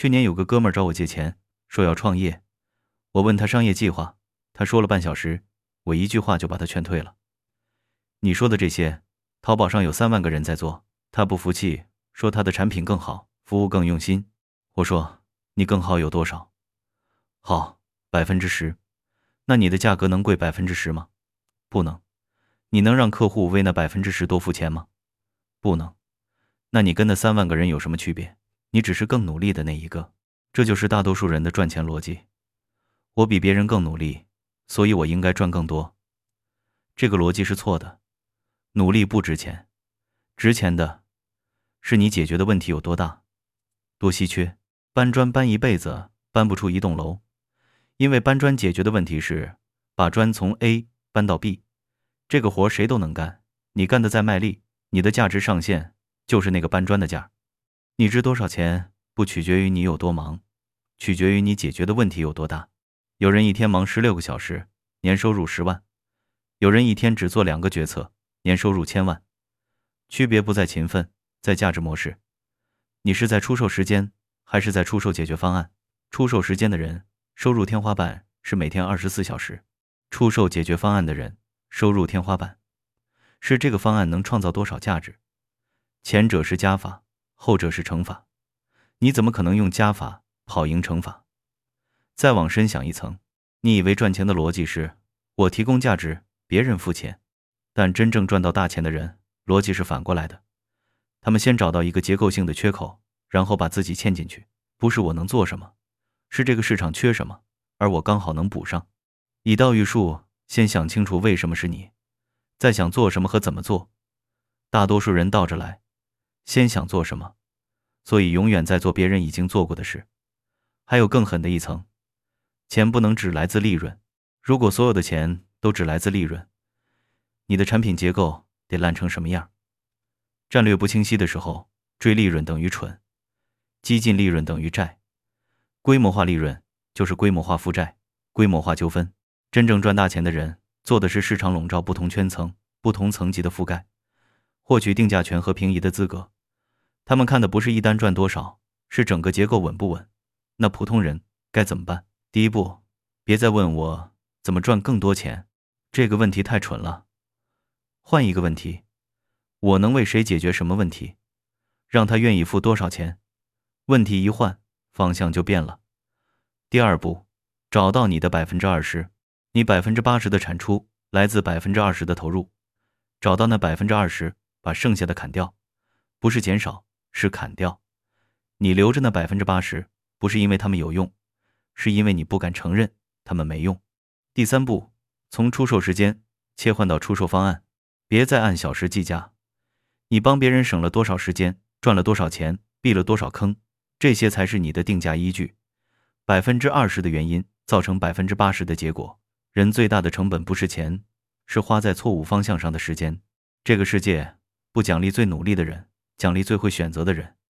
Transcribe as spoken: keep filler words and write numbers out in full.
去年有个哥们儿找我借钱，说要创业。我问他商业计划，他说了半小时，我一句话就把他劝退了。你说的这些，淘宝上有三万个人在做，他不服气，说他的产品更好，服务更用心。我说，你更好有多少？好，百分之十。那你的价格能贵百分之十吗？不能。你能让客户为那百分之十多付钱吗？不能。那你跟那三万个人有什么区别？你只是更努力的那一个。这就是大多数人的赚钱逻辑。我比别人更努力，所以我应该赚更多。这个逻辑是错的。努力不值钱，值钱的是你解决的问题有多大、多稀缺。搬砖搬一辈子搬不出一栋楼，因为搬砖解决的问题是把砖从 A 搬到 B。 这个活谁都能干，你干得再卖力，你的价值上限就是那个搬砖的价。你值多少钱不取决于你有多忙，取决于你解决的问题有多大。有人一天忙十六个小时，年收入十万；有人一天只做两个决策，年收入千万。区别不在勤奋，在价值模式。你是在出售时间，还是在出售解决方案？出售时间的人，收入天花板是每天二十四小时；出售解决方案的人，收入天花板是这个方案能创造多少价值。前者是加法，后者是乘法。你怎么可能用加法跑赢乘法？再往深想一层，你以为赚钱的逻辑是我提供价值，别人付钱，但真正赚到大钱的人，逻辑是反过来的。他们先找到一个结构性的缺口，然后把自己嵌进去。不是我能做什么，是这个市场缺什么，而我刚好能补上。以道驭术，先想清楚为什么是你，再想做什么和怎么做。大多数人倒着来，先想做什么，所以永远在做别人已经做过的事。还有更狠的一层，钱不能只来自利润。如果所有的钱都只来自利润，你的产品结构得烂成什么样？战略不清晰的时候，追利润等于蠢，激进利润等于债，规模化利润就是规模化负债，规模化纠纷。真正赚大钱的人，做的是市场笼罩不同圈层、不同层级的覆盖，获取定价权和平移的资格。他们看的不是一单赚多少，是整个结构稳不稳。那普通人该怎么办？第一步，别再问我怎么赚更多钱，这个问题太蠢了。换一个问题，我能为谁解决什么问题？让他愿意付多少钱？问题一换，方向就变了。第二步，找到你的 百分之二十， 你 百分之八十 的产出来自 百分之二十 的投入。找到那 百分之二十， 把剩下的砍掉，不是减少，是砍掉。你留着那 百分之八十， 不是因为他们有用，是因为你不敢承认他们没用。第三步，从出售时间切换到出售方案，别再按小时计价。你帮别人省了多少时间，赚了多少钱，避了多少坑，这些才是你的定价依据。 百分之二十 的原因造成 百分之八十 的结果。人最大的成本不是钱，是花在错误方向上的时间。这个世界不奖励最努力的人，奖励最会选择的人。